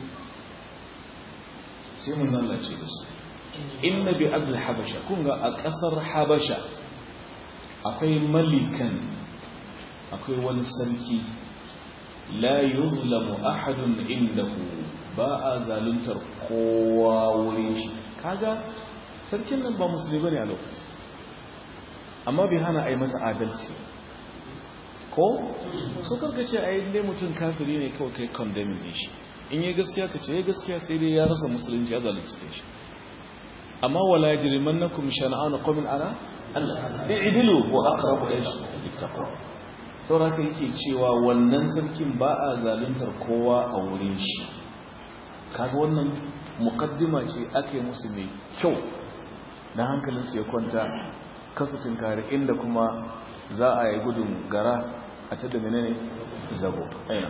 Speaker 1: sai mun Allah ce da su inna bi abdul habasha kun ga a kasar habasha akwai malikan akwai wani sarki la yuzlamu ahadun indahu ba a zaluntar kowa wurin shi. Kaga sarkin nan ba musulmi bane a lokacin amma bai hana a yi masa adalci ko so karkace a yi dai mutum kafiri ne kawai kai condemning ne shi in yi gaskiya ka ce ya gaskiya sai dai ya rasa musulunci ya zalunci shi. amma wala yajrimannakum shana'anu qawmin ala Allah i'dilu wa aqrabu lit-taqwa saboda yake cewa wannan sarkin ba a zaluntar kowa a wurin shi. kaga wannan muqaddima ce ake musu mai kyau na hankalinsu ya kwanta kasu tinkari inda kuma za a yi gudun gara a tada menene zago aina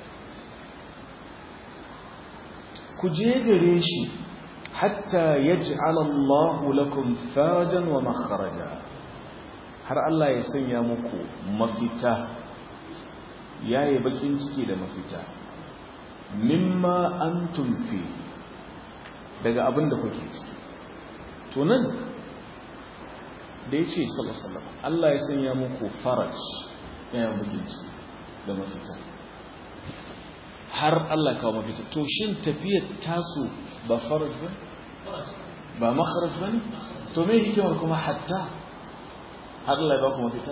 Speaker 1: ku je gare shi hatta yaj'ala Allahu lakum farajan wa makharaja har Allah ya sanya muku mafita yayi bakin ciki da mafita mimma antum fi daga abin da kuke ciki. to nan da ya ce sallallahu Allah ya sanya muku faraj yayin buginci da mafita har Allah kawo mafita. to shin tafiyar tasu ba faraj ba ba makharaj ba ne? to me hikimar kuma hatta har Allah ya ba ku mafita?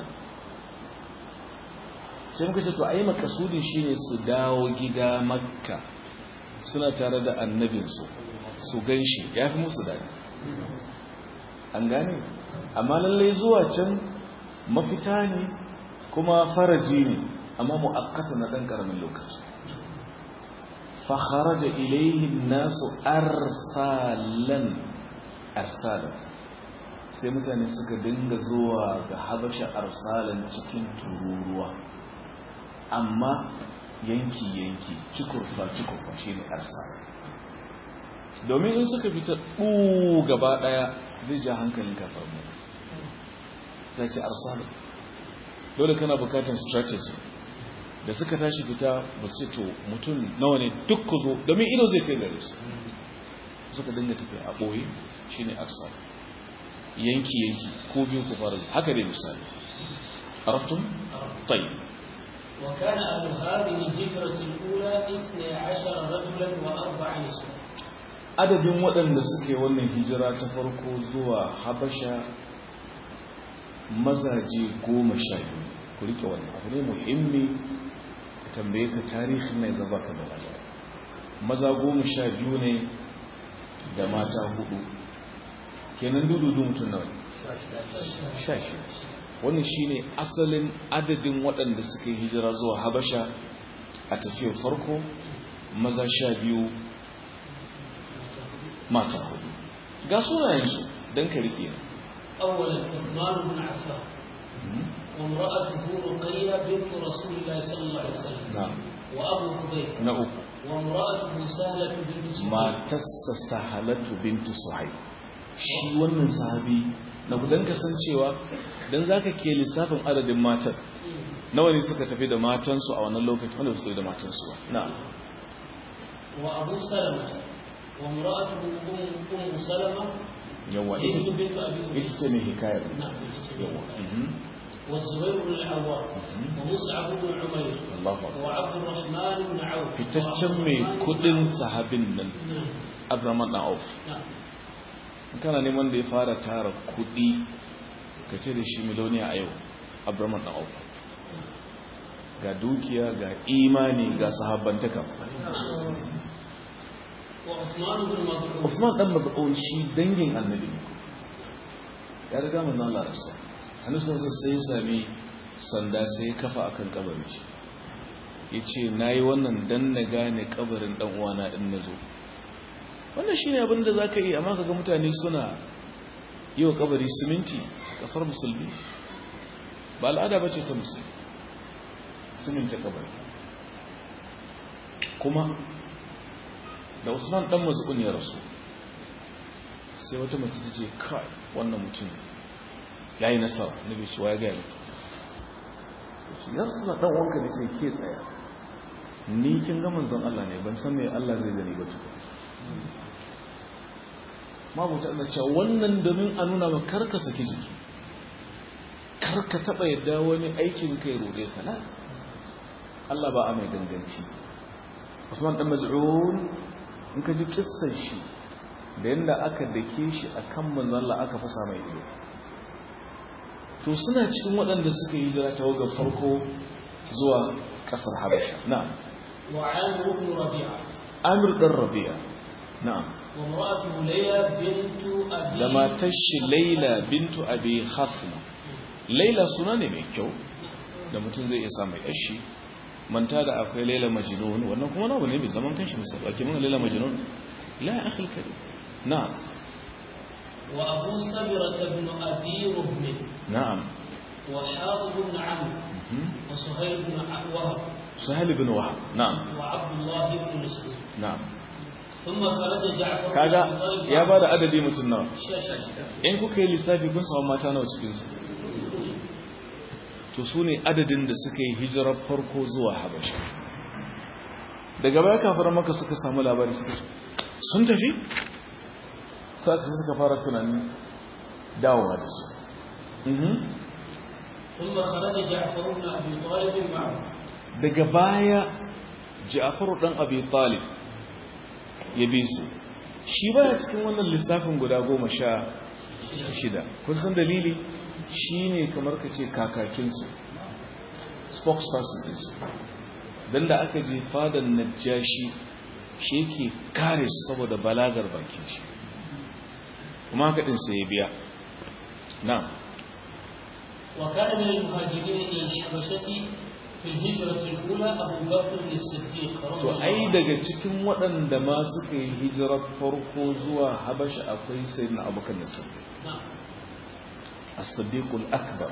Speaker 1: sai muka ce to ayi makasudin shine su dawo gida Makka suna tare da annabinsu su ganshi yafi musu dadi an gane amma lallai zuwa can mafita ne kuma faraji ne amma mu'akkata na ɗan ƙaramin lokaci fa kharaja ilayhi an-nasu arsalan arsalan sai mutane suka dinga zuwa ga habasha arsalan cikin tururuwa amma yanki yanki cikurfa cikurfa shine arsalan domin in suka fita ɗu gaba ɗaya zai ja hankalin kafar mu sai ce arsalan dole kana bukatar strategy da suka tashi fita ba su ce to mutum nawa ne duk ku zo domin ido zai kai gare su suka dinga tafiya a ɓoye shi ne arsal yanki-yanki ko biyu ku fara haka dai misali araftun? tayi
Speaker 2: وكان أهل هذه الهجرة الأولى اثني عشر رجلا وأربع نسوة
Speaker 1: adadin waɗanda suke wannan hijira ta farko zuwa habasha mazaje goma sha biyu ku rike wannan abu ne muhimmi ka tambaye ka tarihin mai zaba ka da labari maza goma sha biyu ne da mata hudu kenan dududu mutum nawa ne sha shida wannan shine asalin adadin waɗanda suke hijira zuwa habasha a tafiyar farko maza sha biyu mata hudu ga sunayensu don ka rike
Speaker 2: أولا عثمان بن عفان وامرأته رقية بنت رسول الله صلى الله عليه وسلم
Speaker 1: نعم
Speaker 2: وأبو حذيفة
Speaker 1: نعم
Speaker 2: وامرأته سهلة بنت سهيل
Speaker 1: ما تس سهلة بنت سهيل shi wannan sahabi na gudan kasancewa dan zaka ke lissafin adadin matan nawa ne suka tafi da matansu a wannan lokacin wanda su tafi da matansu ba na'am
Speaker 2: wa Abu Salama wa imra'atuhu Ummu Salama
Speaker 1: yawa ita ita ce ne hikayar yawa
Speaker 2: والزبير بن العوام ومصعب بن عمير وعبد الرحمن بن عوف
Speaker 1: fitaccen mai kudin sahabin nan Abdurrahman bin Auf kana neman da ya fara tara kudi ka ce da shi miloniya a yau Abdurrahman bin Auf ga dukiya ga imani ga sahabbantaka Uthman dan Maz'un shi dangin annabi ya riga manzon Allah rasul annabi sai ya sami sanda sai ya kafa akan kabarin shi yace nayi wannan dan na gane kabarin dan uwana din nazo wannan shine abin da zaka yi amma kaga mutane suna yi wa kabari siminti a kasar musulmi ba al'ada bace ta musulmi siminti kabari kuma da Usman dan Maz'un ya rasu sai wata mace ta ce kai wannan mutum yayi nasara nabi shi waya ga ya rasu dan wanka da ce ke tsaya ni kin ga manzon Allah ne ban san me Allah zai gani ba tuka ma buta Allah cewa wannan domin a nuna maka karka saki jiki karka taba yadda wani aikin kai rode ka la Allah ba a mai ganganci Usman dan Maz'un in ka ji kissar shi da yadda aka dake shi a kan manzala aka fasa mai ido to suna cikin waɗanda suka yi hijira ta wagar farko zuwa ƙasar habasha na'am
Speaker 2: wa amir ibn rabi'a
Speaker 1: amir dan rabi'a na'am
Speaker 2: wa mar'atuhu layla bintu abi
Speaker 1: da matar shi layla bintu abi khafna layla suna ne mai kyau da mutum zai iya sa mai yashi manta da akwai laila majnun wannan kuma nawa ne mai zaman kanshi misali ake mun laila majnun la ya akhi alkarim na'am
Speaker 2: wa abu sabira ibn abi ruhm
Speaker 1: na'am
Speaker 2: wa hatib ibn amr wa suhayl ibn wahab
Speaker 1: suhayl ibn wahab na'am
Speaker 2: wa abdullah ibn mas'ud
Speaker 1: na'am
Speaker 2: thumma kharaja ja'far
Speaker 1: kaga ya bada adadi mutun nawa in kuka yi lissafi kun samu mata nawa cikin su to su ne adadin da suka yi hijirar farko zuwa habasha daga baya kafar maka suka samu labari suka sun tafi sai suka fara tunanin dawowa da su daga baya Ja'far dan Abi Talib ya bi su shi baya cikin wannan lissafin guda goma sha shida kun san dalili shi ne kamar ka ce kakakinsu spokesperson ɗinsu don da aka je fadan najashi shi yake kare su saboda balagar bakin shi kuma haka ɗin sai ya biya na'am
Speaker 2: وكان من المهاجرين إلى الحبشة في الهجرة الأولى أبو بكر الصديق رضي
Speaker 1: to
Speaker 2: الله
Speaker 1: ai
Speaker 2: عنه.
Speaker 1: daga cikin waɗanda ma suka yi hijirar farko zuwa habasha akwai sayyidina abubakar as-siddiq
Speaker 2: نعم.
Speaker 1: as-siddiq al-akbar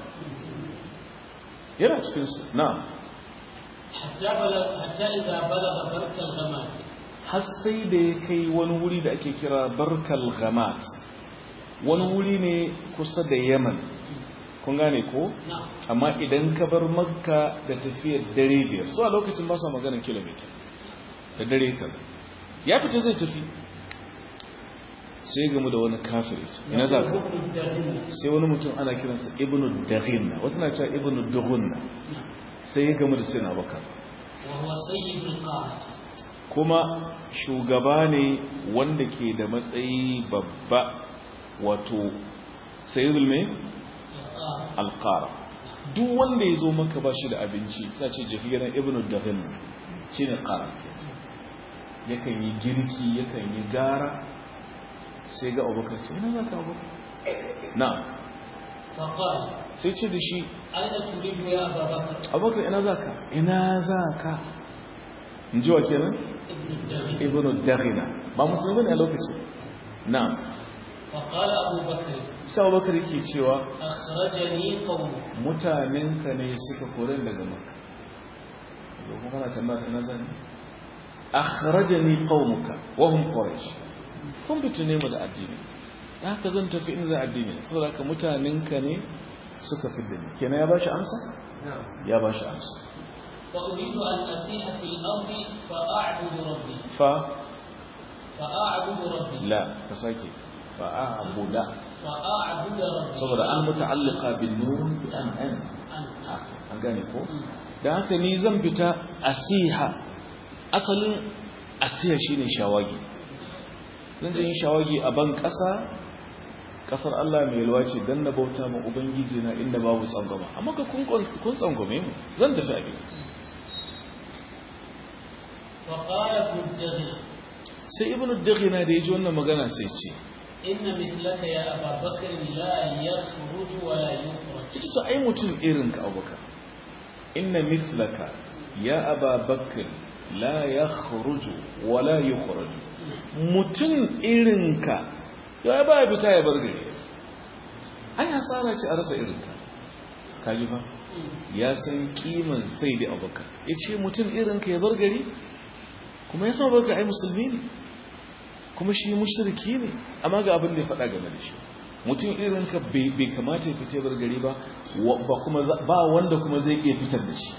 Speaker 1: yana cikin su na'am
Speaker 2: حتى بلغ حتى إذا بلغ برك الغمام
Speaker 1: har sai da ya kai wani wuri da ake kira barkal ghamat wani wuri ne kusa da yaman kun gane ko
Speaker 2: نعم.
Speaker 1: amma idan ka bar makka da tafiyar dare biyar so a lokacin ba sa maganar kilomita da dare ka ya fita zai tafi sai gamu da wani kafiri ina za ka
Speaker 2: ابن الدرهم.
Speaker 1: sai wani mutum ana kiransa ibnu daghinna wasu na cewa ibnu dughunna
Speaker 2: نعم.
Speaker 1: sai ya gamu da sayyidina abubakar
Speaker 2: وهو سيد القامة.
Speaker 1: kuma shugaba ne wanda ke da matsayi babba wato sayyidul mai
Speaker 2: القامة.
Speaker 1: alqara duk wanda ya zo maka ba shi da abinci sai ce jafi gidan ibnu daghin shine qara yakan yi girki yakan yi gara sai ga abubakar ce ina zaka abubakar na
Speaker 2: فقال
Speaker 1: sai ce da shi
Speaker 2: أين تريد يا أبا بكر؟
Speaker 1: abubakar ina zaka ina zaka in ji wa kenan
Speaker 2: ابن الدرهم.
Speaker 1: ibnu daghina ba musulmi ne a lokacin na
Speaker 2: فقال أبو بكر
Speaker 1: sai abubakar yake cewa
Speaker 2: أخرجني قومك.
Speaker 1: mutanenka ne suka kore daga makka zo kuma kana tambaya ta nazari akhrajani qaumuka wa hum quraish kun bitune mu da addini da haka zan tafi inda addini saboda haka mutanenka ne suka fidda ni kenan ya bashi amsa
Speaker 2: نعم.
Speaker 1: ya bashi amsa
Speaker 2: فأريد أن أسيح في الأرض فأعبد ربي
Speaker 1: fa
Speaker 2: فأعبد ربي
Speaker 1: la ka sake fa a'buda
Speaker 2: فأعبد ربي
Speaker 1: saboda an muta'alliqa bin nun bi an an
Speaker 2: أنا.
Speaker 1: an gane ko da haka ni zan fita asiha asalin asiya shine shawagi zan je yin shawagi a ban ƙasa ƙasar Allah mai yalwa ce dan na bauta ma ubangiji na inda babu tsangwama amma ka kun kun tsangwame mu zan tafi abin
Speaker 2: فقال ابن الدغنة
Speaker 1: sai ibnu daghina da yaji wannan magana sai ce
Speaker 2: إن مثلك يا أبا بكر لا يخرج ولا يخرج.
Speaker 1: ita to ai mutum irin ka abubakar inna mithlaka ya aba bakr la yakhruju wa la yukhraju mutum irin ka ya ba fita ya bar gari ai hasara ce a rasa irin ka kaji fa ya san kiman sai da abubakar yace mutum irin ka ya bar gari kuma ya san abubakar ai musulmi ne kuma shi mushriki ne amma ga abin da ya faɗa game da shi mutum irin ka bai kamata ya fita bar gari ba ba kuma ba wanda kuma zai iya fitar da shi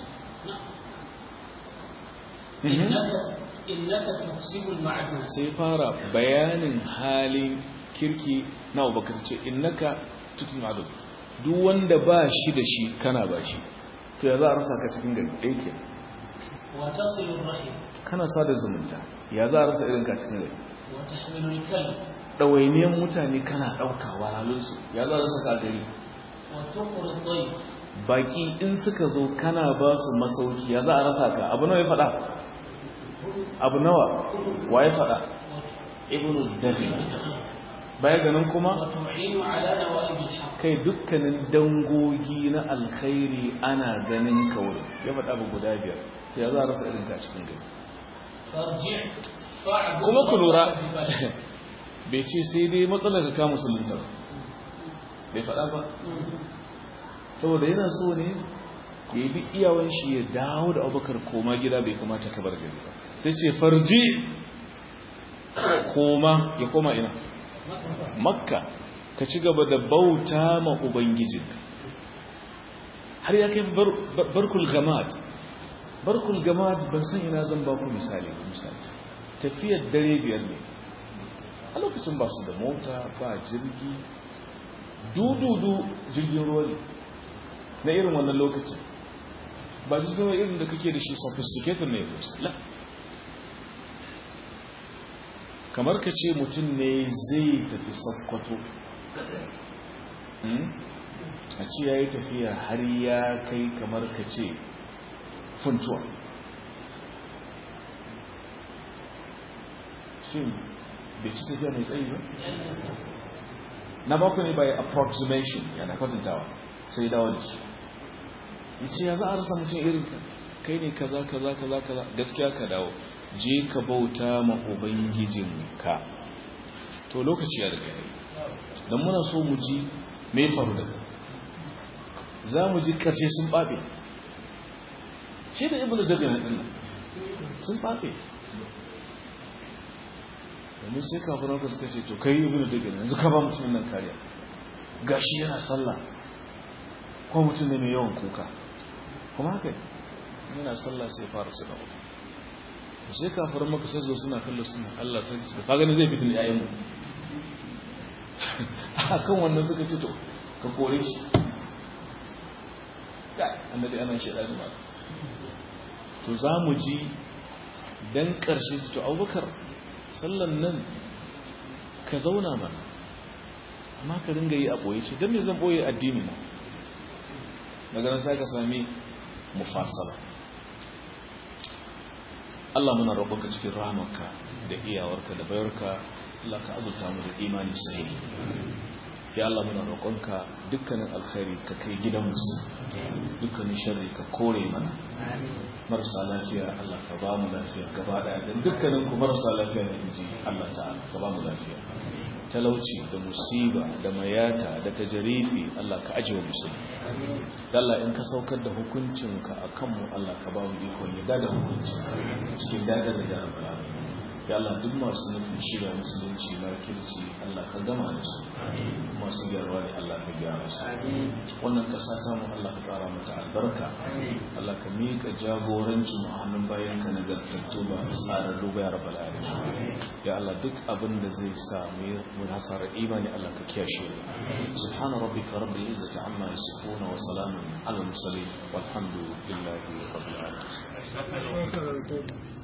Speaker 2: إنك إنك تكسب المعدوم.
Speaker 1: sai fara bayanin halin kirki na abubakar ce innaka tutun ma'adum duk wanda ba shi da shi kana ba shi to ya za a rasa ka cikin gari ɗaya ke
Speaker 2: وتصل الرحم
Speaker 1: kana sada zumunta ya za a rasa irin ka cikin gari
Speaker 2: وتحمل الكلب
Speaker 1: ɗawainiyan mutane kana ɗauka walalinsu ya za a rasa ka gari
Speaker 2: وتقر الضيف
Speaker 1: baki in suka zo kana ba su masauki ya za a rasa ka abu nawa ya faɗa abu nawa wa ya faɗa ibnu dafi baya ganin kuma
Speaker 2: وتعين على نوائب الحق.
Speaker 1: kai dukkanin dangogi na alkhairi ana ganin kawai ya faɗa abu guda biyar to ya za a rasa irin ka cikin gari
Speaker 2: فارجع فاعبد
Speaker 1: kuma ku lura
Speaker 2: ربك ببلد.
Speaker 1: bai ce sai dai matsalar ka ka musulunta bai faɗa ba saboda yana so ne ya yi duk iyawan shi ya dawo da abubakar koma gida bai kamata ka bar gari ba sai ce farji koma ya koma ina makka ka ci gaba da bauta ma ubangijin har ya kai barkul gamad barkul gamad ban san ina zan ba ku misali misali tafiyar dare biyar ne a lokacin ba su da mota ba jirgi dududu jirgin ruwa ne na irin wannan lokacin ba jirgin ruwa irin da kake da shi sophisticated ne la kamar ka ce mutum ne zai tafi sakkwato a ce ya yi tafiya har ya kai kamar ka ce funtuwa shi bai ci tafiya mai tsayi ba na baku ne by approximation yana kwatantawa sai dawo da shi ya ce ya za a rasa mutum irin ka kai ne kaza kaza kaza kaza gaskiya ka dawo je ka bauta ma ubangijinka to lokaci ya daga yayi don muna so mu ji mai faru da za mu ji karshe sun babe shi da ibnu daga hadin nan sun babe domin sai kafiran ka suka ce to kai ibnu daga yanzu ka ba mutum nan kariya gashi yana sallah ko mutum ne mai yawan kuka kuma haka yana sallah sai fara su dawo sai kafiran maka sai zo suna kallo suna Allah sai su ka gani zai fitin yayin mu akan wannan suka ce to ka kore shi kai annabi ana shi da ma to za mu ji dan karshe to Abubakar sallan nan ka zauna mana amma ka ringa yi a boye shi dan me zan boye addini na daga nan sai ka sami mufassala Allah muna roƙonka cikin rahmarka da iyawarka da bayarka Allah ka azurta mu da imani sahihi ya Allah muna roƙonka dukkanin alkhairi ka kai gidan musu dukkanin sharri ka kore mana marasa lafiya Allah ka ba mu lafiya gaba daya da dukkanin ku marasa lafiya da inji Allah ta'ala ka ba mu lafiya talauci da musiba da mayata da tajarifi Allah ka ajiye musulmi Allah in ka saukar da hukuncinka a kanmu Allah ka ba mu ikon ya da hukuncin cikin dadar da rabbana ya Allah duk masu nufin shiga musulunci na kirci Allah ka gama da su masu gyarwa ne Allah ka gyara su wannan kasa ta mu Allah ka kara mata albarka Allah ka miƙa jagoranci mu a hannun bayan ka nagartattu ba tsarar duba ya rabbal alamin ya Allah duk abin da zai sa mu hasara imani Allah ka kiyashe mu subhana rabbika rabbil izzati amma yasifun wa salamun alal mursalin walhamdulillahi rabbil alamin